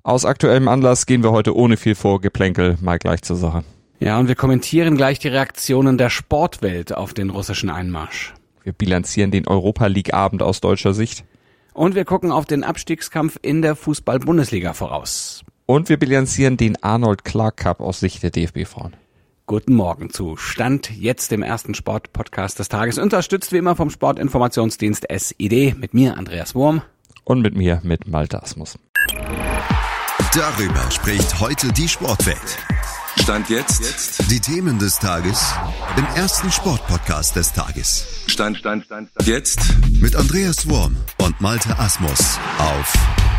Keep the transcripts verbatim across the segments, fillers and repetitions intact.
Aus aktuellem Anlass gehen wir heute ohne viel Vorgeplänkel mal gleich zur Sache. Ja, und wir kommentieren gleich die Reaktionen der Sportwelt auf den russischen Einmarsch. Wir bilanzieren den Europa-League-Abend aus deutscher Sicht. Und wir gucken auf den Abstiegskampf in der Fußball-Bundesliga voraus. Und wir bilanzieren den Arnold Clark Cup aus Sicht der D F B-Frauen. Guten Morgen zu Stand jetzt, dem ersten Sport-Podcast des Tages. Unterstützt wie immer vom Sportinformationsdienst S I D mit mir, Andreas Wurm. Und mit mir, mit Malte Asmus. Darüber spricht heute die Sportwelt. Stand jetzt. jetzt die Themen des Tages im ersten Sportpodcast des Tages. Stand, Stand, Stand, Stand. Jetzt mit Andreas Wurm und Malte Asmus auf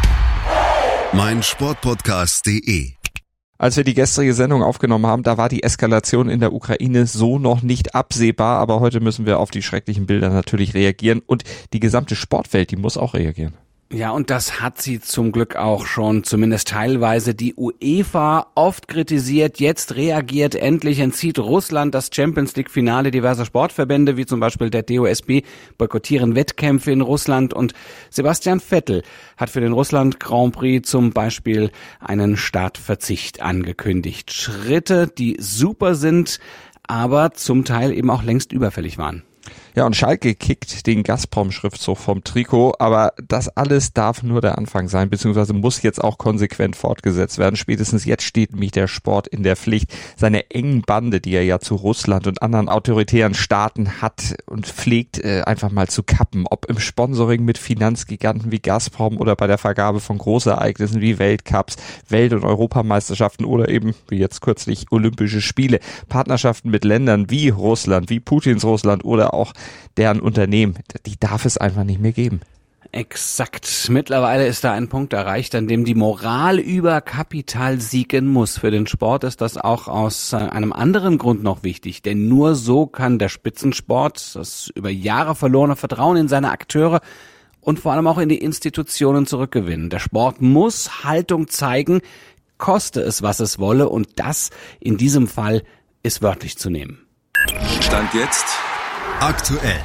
meinsportpodcast punkt de. Als wir die gestrige Sendung aufgenommen haben, da war die Eskalation in der Ukraine so noch nicht absehbar, aber heute müssen wir auf die schrecklichen Bilder natürlich reagieren und die gesamte Sportwelt, die muss auch reagieren. Ja, und das hat sie zum Glück auch schon, zumindest teilweise. Die UEFA, oft kritisiert, jetzt reagiert endlich, entzieht Russland das Champions-League-Finale. Diverse Sportverbände, wie zum Beispiel der D O S B, boykottieren Wettkämpfe in Russland. Und Sebastian Vettel hat für den Russland-Grand Prix zum Beispiel einen Startverzicht angekündigt. Schritte, die super sind, aber zum Teil eben auch längst überfällig waren. Ja, und Schalke kickt den Gazprom-Schriftzug vom Trikot, aber das alles darf nur der Anfang sein, beziehungsweise muss jetzt auch konsequent fortgesetzt werden. Spätestens jetzt steht nämlich der Sport in der Pflicht, seine engen Bande, die er ja zu Russland und anderen autoritären Staaten hat und pflegt, äh, einfach mal zu kappen. Ob im Sponsoring mit Finanzgiganten wie Gazprom oder bei der Vergabe von Großereignissen wie Weltcups, Welt- und Europameisterschaften oder eben, wie jetzt kürzlich, Olympische Spiele. Partnerschaften mit Ländern wie Russland, wie Putins Russland oder auch deren Unternehmen, die darf es einfach nicht mehr geben. Exakt. Mittlerweile ist da ein Punkt erreicht, an dem die Moral über Kapital siegen muss. Für den Sport ist das auch aus einem anderen Grund noch wichtig, denn nur so kann der Spitzensport das über Jahre verlorene Vertrauen in seine Akteure und vor allem auch in die Institutionen zurückgewinnen. Der Sport muss Haltung zeigen, koste es, was es wolle, und das in diesem Fall ist wörtlich zu nehmen. Stand jetzt aktuell.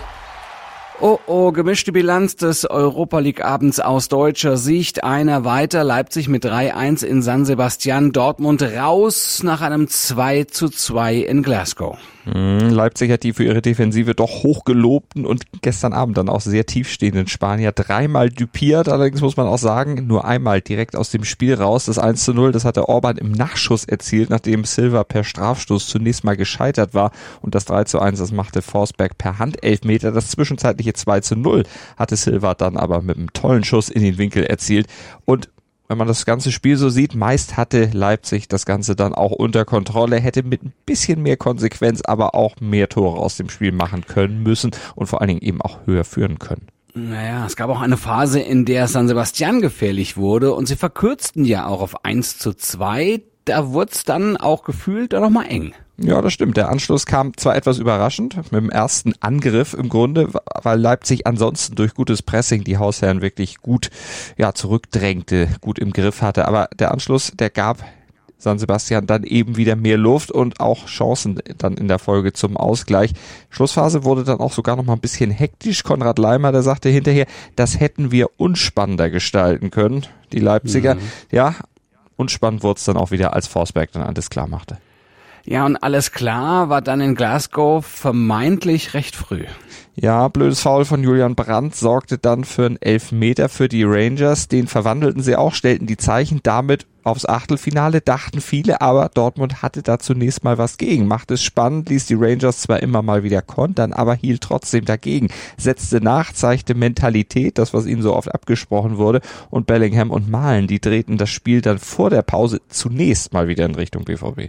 Oh oh, gemischte Bilanz des Europa-League-Abends aus deutscher Sicht. Einer weiter, Leipzig mit drei eins in San Sebastian, Dortmund raus nach einem zwei zu zwei in Glasgow. Leipzig hat die für ihre Defensive doch hochgelobten und gestern Abend dann auch sehr tiefstehenden Spanier dreimal düpiert. Allerdings muss man auch sagen, nur einmal direkt aus dem Spiel raus. Das eins zu null, das hatte Orban im Nachschuss erzielt, nachdem Silva per Strafstoß zunächst mal gescheitert war. Und das drei zu eins, das machte Forsberg per Handelfmeter. Das zwischenzeitliche zwei zu null hatte Silva dann aber mit einem tollen Schuss in den Winkel erzielt. Und wenn man das ganze Spiel so sieht, meist hatte Leipzig das Ganze dann auch unter Kontrolle, hätte mit ein bisschen mehr Konsequenz aber auch mehr Tore aus dem Spiel machen können müssen und vor allen Dingen eben auch höher führen können. Naja, es gab auch eine Phase, in der San Sebastian gefährlich wurde und sie verkürzten ja auch auf eins zu zwei. Da wurde es dann auch gefühlt dann nochmal eng. Ja, das stimmt. Der Anschluss kam zwar etwas überraschend mit dem ersten Angriff im Grunde, weil Leipzig ansonsten durch gutes Pressing die Hausherren wirklich gut ja zurückdrängte, gut im Griff hatte. Aber der Anschluss, der gab San Sebastian dann eben wieder mehr Luft und auch Chancen dann in der Folge zum Ausgleich. Schlussphase wurde dann auch sogar noch mal ein bisschen hektisch. Konrad Laimer, der sagte hinterher, das hätten wir unspannender gestalten können, die Leipziger. Mhm. Ja, unspannend wurde es dann auch wieder, als Forsberg dann alles klar machte. Ja, und alles klar war dann in Glasgow vermeintlich recht früh. Ja, blödes Foul von Julian Brandt sorgte dann für einen Elfmeter für die Rangers. Den verwandelten sie auch, stellten die Zeichen damit aufs Achtelfinale, dachten viele, aber Dortmund hatte da zunächst mal was gegen. Machte es spannend, ließ die Rangers zwar immer mal wieder kontern, aber hielt trotzdem dagegen. Setzte nach, zeigte Mentalität, das was ihnen so oft abgesprochen wurde, und Bellingham und Malen, die drehten das Spiel dann vor der Pause zunächst mal wieder in Richtung B V B.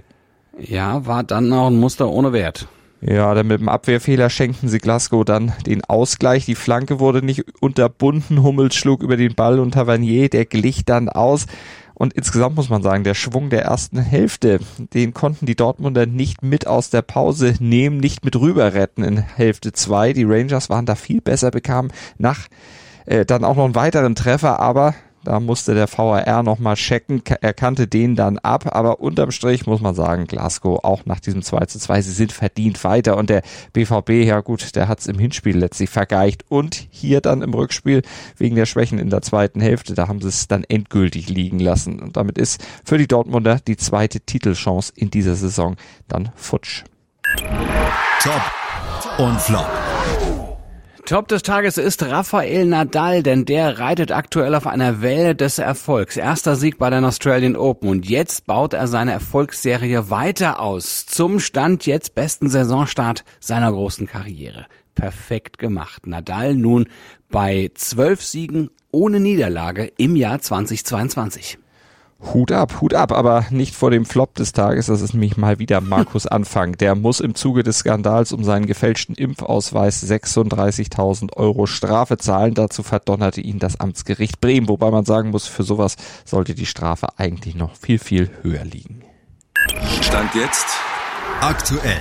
Ja, war dann noch ein Muster ohne Wert. Ja, dann mit dem Abwehrfehler schenkten sie Glasgow dann den Ausgleich. Die Flanke wurde nicht unterbunden. Hummels schlug über den Ball und Tavernier, der glich dann aus. Und insgesamt muss man sagen, der Schwung der ersten Hälfte, den konnten die Dortmunder nicht mit aus der Pause nehmen, nicht mit rüber retten in Hälfte zwei. Die Rangers waren da viel besser, bekamen nach äh, dann auch noch einen weiteren Treffer, aber Da musste der V A R nochmal checken. Er kannte den dann ab. Aber unterm Strich muss man sagen, Glasgow auch nach diesem zwei zu zwei, sie sind verdient weiter. Und der B V B, ja gut, der hat es im Hinspiel letztlich vergeigt. Und hier dann im Rückspiel wegen der Schwächen in der zweiten Hälfte, da haben sie es dann endgültig liegen lassen. Und damit ist für die Dortmunder die zweite Titelchance in dieser Saison dann futsch. Top und Flop. Top des Tages ist Rafael Nadal, denn der reitet aktuell auf einer Welle des Erfolgs. Erster Sieg bei den Australian Open und jetzt baut er seine Erfolgsserie weiter aus. Zum Stand jetzt besten Saisonstart seiner großen Karriere. Perfekt gemacht. Nadal nun bei zwölf Siegen ohne Niederlage im Jahr zweitausendzweiundzwanzig. Hut ab, Hut ab, aber nicht vor dem Flop des Tages, das ist nämlich mal wieder Markus Anfang. Der muss im Zuge des Skandals um seinen gefälschten Impfausweis sechsunddreißigtausend Euro Strafe zahlen. Dazu verdonnerte ihn das Amtsgericht Bremen, wobei man sagen muss, für sowas sollte die Strafe eigentlich noch viel, viel höher liegen. Stand jetzt aktuell.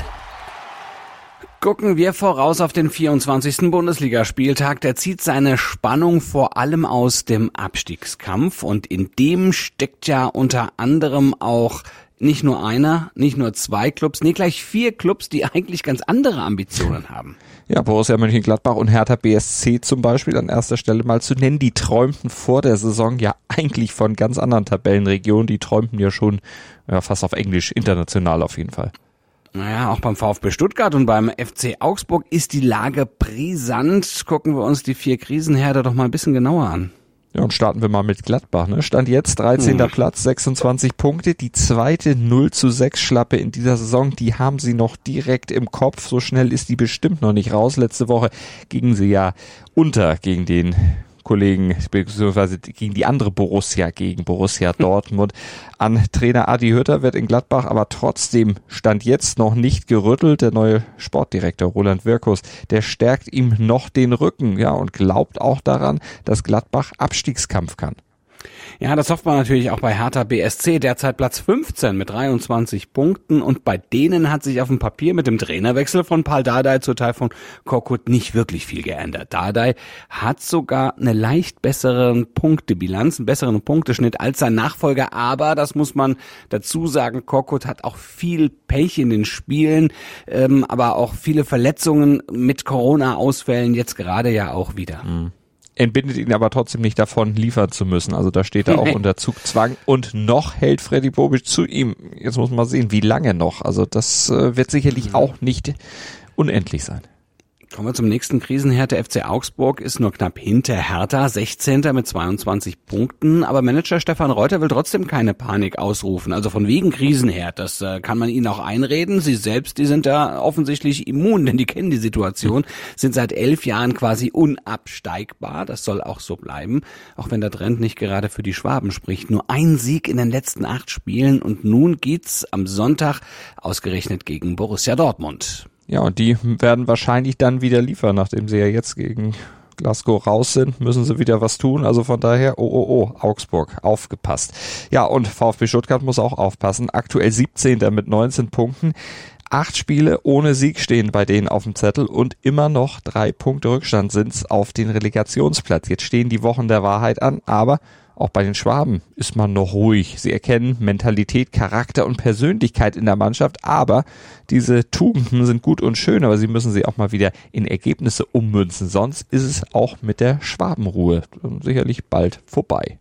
Gucken wir voraus auf den vierundzwanzigsten Bundesligaspieltag. Der zieht seine Spannung vor allem aus dem Abstiegskampf und in dem steckt ja unter anderem auch nicht nur einer, nicht nur zwei Clubs, nee, gleich vier Clubs, die eigentlich ganz andere Ambitionen haben. Ja, Borussia Mönchengladbach und Hertha B S C zum Beispiel an erster Stelle mal zu nennen. Die träumten vor der Saison ja eigentlich von ganz anderen Tabellenregionen. Die träumten ja schon ja, fast auf Englisch, international auf jeden Fall. Naja, auch beim VfB Stuttgart und beim F C Augsburg ist die Lage brisant. Gucken wir uns die vier Krisenherde doch mal ein bisschen genauer an. Ja, und starten wir mal mit Gladbach. Ne? Stand jetzt dreizehnter Hm. Platz, sechsundzwanzig Punkte. Die zweite null zu sechs Schlappe in dieser Saison, die haben sie noch direkt im Kopf. So schnell ist die bestimmt noch nicht raus. Letzte Woche gingen sie ja unter gegen den Kollegen, beziehungsweise gegen die andere Borussia, gegen Borussia Dortmund. An Trainer Adi Hütter wird in Gladbach aber trotzdem Stand jetzt noch nicht gerüttelt. Der neue Sportdirektor Roland Wirkus, der stärkt ihm noch den Rücken, ja, und glaubt auch daran, dass Gladbach Abstiegskampf kann. Ja, das hofft man natürlich auch bei Hertha B S C, derzeit Platz fünfzehn mit dreiundzwanzig Punkten und bei denen hat sich auf dem Papier mit dem Trainerwechsel von Pal Dardai zu Tayfun Korkut nicht wirklich viel geändert. Dardai hat sogar eine leicht besseren Punktebilanz, einen besseren Punkteschnitt als sein Nachfolger, aber das muss man dazu sagen, Korkut hat auch viel Pech in den Spielen, ähm, aber auch viele Verletzungen mit Corona-Ausfällen jetzt gerade ja auch wieder. Mhm. Entbindet ihn aber trotzdem nicht davon, liefern zu müssen. Also da steht er auch unter Zugzwang. Und noch hält Freddy Bobic zu ihm. Jetzt muss man sehen, wie lange noch. Also das äh, wird sicherlich auch nicht unendlich sein. Kommen wir zum nächsten Krisenherd. Der F C Augsburg ist nur knapp hinter Hertha, sechzehnter mit zweiundzwanzig Punkten. Aber Manager Stefan Reuter will trotzdem keine Panik ausrufen. Also von wegen Krisenherd, das äh, kann man ihnen auch einreden. Sie selbst, die sind da offensichtlich immun, denn die kennen die Situation, sind seit elf Jahren quasi unabsteigbar. Das soll auch so bleiben, auch wenn der Trend nicht gerade für die Schwaben spricht. Nur ein Sieg in den letzten acht Spielen und nun geht's am Sonntag ausgerechnet gegen Borussia Dortmund. Ja, und die werden wahrscheinlich dann wieder liefern, nachdem sie ja jetzt gegen Glasgow raus sind, müssen sie wieder was tun. Also von daher, oh, oh, oh, Augsburg, aufgepasst. Ja, und VfB Stuttgart muss auch aufpassen. Aktuell siebzehnter mit neunzehn Punkten. Acht Spiele ohne Sieg stehen bei denen auf dem Zettel und immer noch drei Punkte Rückstand sind's auf den Relegationsplatz. Jetzt stehen die Wochen der Wahrheit an, aber auch bei den Schwaben ist man noch ruhig. Sie erkennen Mentalität, Charakter und Persönlichkeit in der Mannschaft, aber diese Tugenden sind gut und schön, aber sie müssen sie auch mal wieder in Ergebnisse ummünzen. Sonst ist es auch mit der Schwabenruhe sicherlich bald vorbei.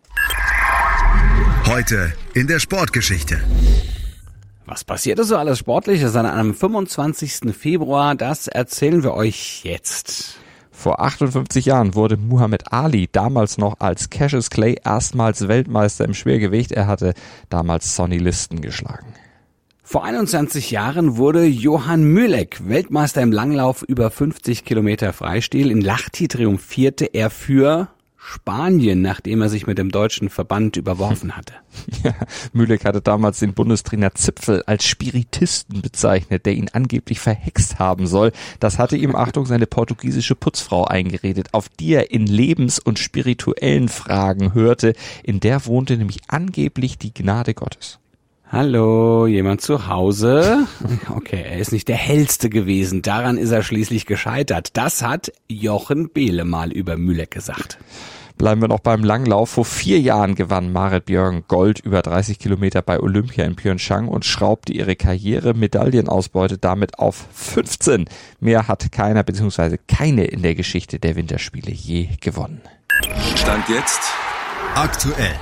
Heute in der Sportgeschichte. Was passierte so alles Sportliches an einem fünfundzwanzigsten Februar? Das erzählen wir euch jetzt. Vor achtundfünfzig Jahren wurde Muhammad Ali, damals noch als Cassius Clay, erstmals Weltmeister im Schwergewicht. Er hatte damals Sonny Liston geschlagen. Vor einundzwanzig Jahren wurde Johann Mühlek Weltmeister im Langlauf über fünfzig Kilometer Freistil. In Lahti triumphierte er für Spanien, nachdem er sich mit dem deutschen Verband überworfen hatte. Ja, Mühlek hatte damals den Bundestrainer Zipfel als Spiritisten bezeichnet, der ihn angeblich verhext haben soll. Das hatte ihm, Achtung, seine portugiesische Putzfrau eingeredet, auf die er in lebens- und spirituellen Fragen hörte. In der wohnte nämlich angeblich die Gnade Gottes. Hallo, jemand zu Hause? Okay, er ist nicht der Hellste gewesen. Daran ist er schließlich gescheitert. Das hat Jochen Behle mal über Mühlek gesagt. Bleiben wir noch beim Langlauf. Vor vier Jahren gewann Marit Björgen Gold über dreißig Kilometer bei Olympia in Pyeongchang und schraubte ihre Karriere-Medaillenausbeute damit auf fünfzehn. Mehr hat keiner bzw. keine in der Geschichte der Winterspiele je gewonnen. Stand jetzt aktuell.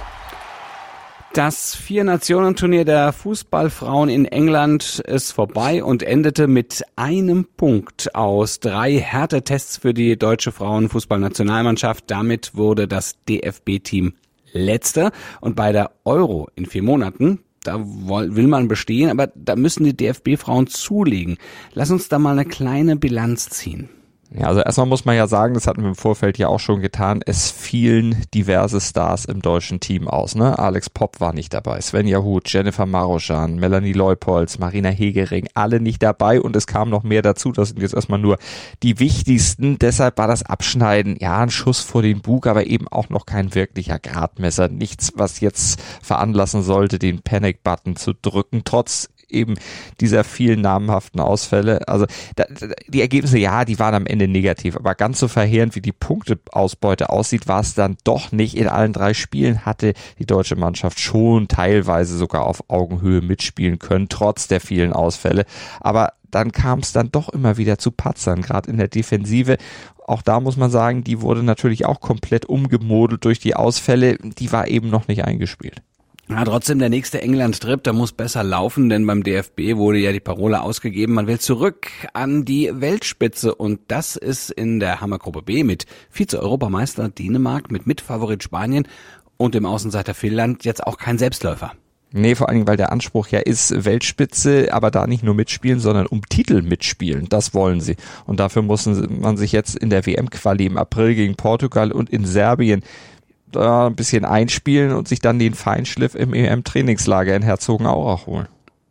Das Vier-Nationen-Turnier der Fußballfrauen in England ist vorbei und endete mit einem Punkt aus drei Härtetests für die deutsche Frauenfußballnationalmannschaft. Damit wurde das D F B-Team Letzter. Und bei der Euro in vier Monaten, da will man bestehen, aber da müssen die D F B-Frauen zulegen. Lass uns da mal eine kleine Bilanz ziehen. Ja, also erstmal muss man ja sagen, das hatten wir im Vorfeld ja auch schon getan, es fielen diverse Stars im deutschen Team aus, ne? Alex Popp war nicht dabei, Svenja Huth, Jennifer Maruschan, Melanie Leupolz, Marina Hegering, alle nicht dabei und es kam noch mehr dazu, das sind jetzt erstmal nur die wichtigsten, deshalb war das Abschneiden, ja, ein Schuss vor den Bug, aber eben auch noch kein wirklicher Gradmesser, nichts, was jetzt veranlassen sollte, den Panic-Button zu drücken, trotz eben dieser vielen namhaften Ausfälle. Also da, die Ergebnisse, ja, die waren am Ende negativ, aber ganz so verheerend, wie die Punkteausbeute aussieht, war es dann doch nicht. In allen drei Spielen hatte die deutsche Mannschaft schon teilweise sogar auf Augenhöhe mitspielen können, trotz der vielen Ausfälle. Aber dann kam es dann doch immer wieder zu Patzern, gerade in der Defensive. Auch da muss man sagen, die wurde natürlich auch komplett umgemodelt durch die Ausfälle. Die war eben noch nicht eingespielt. Ja, trotzdem der nächste England-Trip, da muss besser laufen, denn beim D F B wurde ja die Parole ausgegeben, man will zurück an die Weltspitze und das ist in der Hammergruppe B mit Vize-Europameister Dänemark, mit Mitfavorit Spanien und dem Außenseiter Finnland jetzt auch kein Selbstläufer. Nee, vor allen Dingen, weil der Anspruch ja ist, Weltspitze, aber da nicht nur mitspielen, sondern um Titel mitspielen. Das wollen sie. Und dafür muss man sich jetzt in der W M-Quali im April gegen Portugal und in Serbien da ein bisschen einspielen und sich dann den Feinschliff im E M-Trainingslager in Herzogenaurach holen.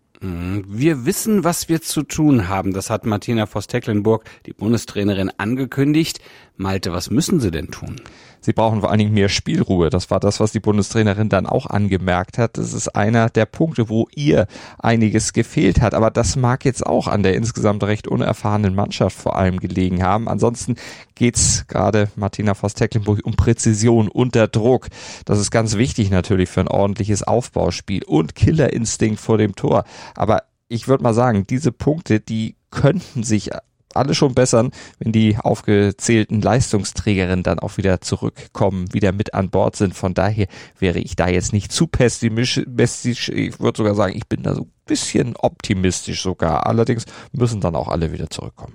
Wir wissen, was wir zu tun haben. Das hat Martina Voss-Tecklenburg, die Bundestrainerin, angekündigt. Malte, was müssen sie denn tun? Sie brauchen vor allen Dingen mehr Spielruhe. Das war das, was die Bundestrainerin dann auch angemerkt hat. Das ist einer der Punkte, wo ihr einiges gefehlt hat. Aber das mag jetzt auch an der insgesamt recht unerfahrenen Mannschaft vor allem gelegen haben. Ansonsten geht's gerade Martina Voss-Tecklenburg um Präzision unter Druck. Das ist ganz wichtig natürlich für ein ordentliches Aufbauspiel und Killerinstinkt vor dem Tor. Aber ich würde mal sagen, diese Punkte, die könnten sich alle schon bessern, wenn die aufgezählten Leistungsträgerinnen dann auch wieder zurückkommen, wieder mit an Bord sind. Von daher wäre ich da jetzt nicht zu pessimistisch. Ich würde sogar sagen, ich bin da so ein bisschen optimistisch sogar. Allerdings müssen dann auch alle wieder zurückkommen.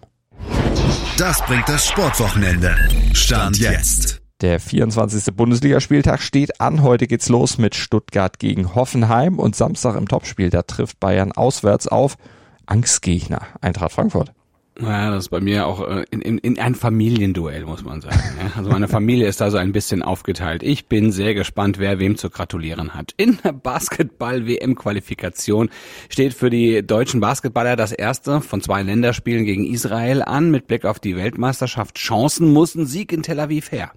Das bringt das Sportwochenende. Stand jetzt. Der vierundzwanzigste Bundesligaspieltag steht an. Heute geht's los mit Stuttgart gegen Hoffenheim und Samstag im Topspiel, da trifft Bayern auswärts auf Angstgegner Eintracht Frankfurt. Ja, das ist bei mir auch in, in, in ein Familienduell, muss man sagen. Also meine Familie ist da so ein bisschen aufgeteilt. Ich bin sehr gespannt, wer wem zu gratulieren hat. In der Basketball-W M-Qualifikation steht für die deutschen Basketballer das erste von zwei Länderspielen gegen Israel an. Mit Blick auf die Weltmeisterschaft Chancen muss ein Sieg in Tel Aviv her.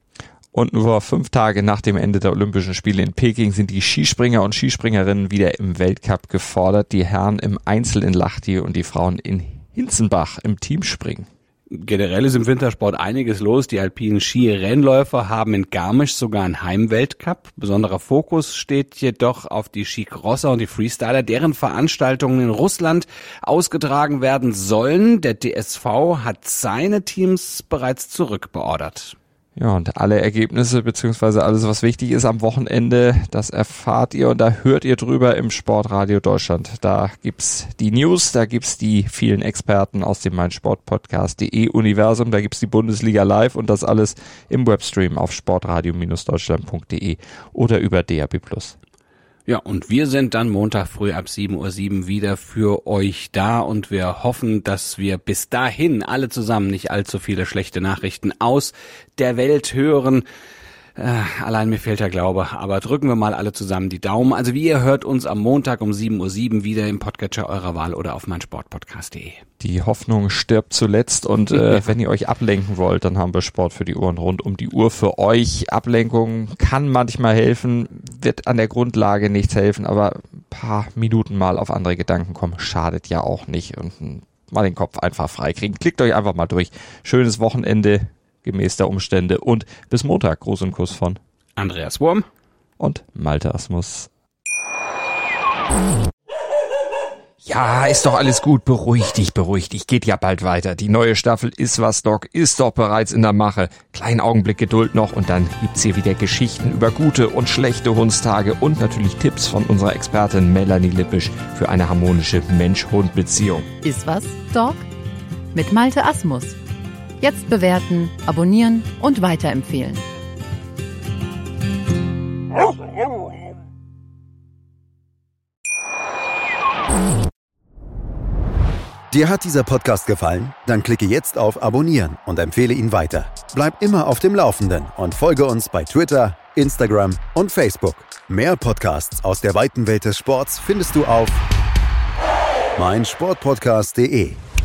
Und nur fünf Tage nach dem Ende der Olympischen Spiele in Peking sind die Skispringer und Skispringerinnen wieder im Weltcup gefordert. Die Herren im Einzel in Lahti und die Frauen in Hinzenbach im Teamspringen. Generell ist im Wintersport einiges los. Die alpinen Skirennläufer haben in Garmisch sogar einen Heimweltcup. Besonderer Fokus steht jedoch auf die Skicrosser und die Freestyler, deren Veranstaltungen in Russland ausgetragen werden sollen. Der D S V hat seine Teams bereits zurückbeordert. Ja, und alle Ergebnisse beziehungsweise alles, was wichtig ist am Wochenende, das erfahrt ihr und da hört ihr drüber im Sportradio Deutschland. Da gibt's die News, da gibt's die vielen Experten aus dem meinsportpodcast punkt de Universum, da gibt's die Bundesliga live und das alles im Webstream auf sportradio Deutschland punkt de oder über D A B plus. Ja, und wir sind dann Montag früh ab sieben Uhr sieben wieder für euch da und wir hoffen, dass wir bis dahin alle zusammen nicht allzu viele schlechte Nachrichten aus der Welt hören. Äh, allein mir fehlt der Glaube, aber drücken wir mal alle zusammen die Daumen. Also wie ihr hört uns am Montag um sieben Uhr sieben wieder im Podcatcher eurer Wahl oder auf meinsportpodcast punkt de. Die Hoffnung stirbt zuletzt und äh, wenn ihr euch ablenken wollt, dann haben wir Sport für die Ohren rund um die Uhr für euch. Ablenkung kann manchmal helfen, wird an der Grundlage nichts helfen, aber ein paar Minuten mal auf andere Gedanken kommen, schadet ja auch nicht und mal den Kopf einfach frei kriegen. Klickt euch einfach mal durch. Schönes Wochenende. gemäß der Umstände. Und bis Montag, Gruß und Kuss von Andreas Wurm und Malte Asmus. Ja, ist doch alles gut. Beruhig dich, beruhig dich. Geht ja bald weiter. Die neue Staffel Ist was, Doc ist doch bereits in der Mache. Kleinen Augenblick Geduld noch und dann gibt's hier wieder Geschichten über gute und schlechte Hundstage und natürlich Tipps von unserer Expertin Melanie Lippisch für eine harmonische Mensch-Hund-Beziehung. Ist was, Doc? Mit Malte Asmus. Jetzt bewerten, abonnieren und weiterempfehlen. Dir hat dieser Podcast gefallen? Dann klicke jetzt auf Abonnieren und empfehle ihn weiter. Bleib immer auf dem Laufenden und folge uns bei Twitter, Instagram und Facebook. Mehr Podcasts aus der weiten Welt des Sports findest du auf meinsportpodcast punkt de.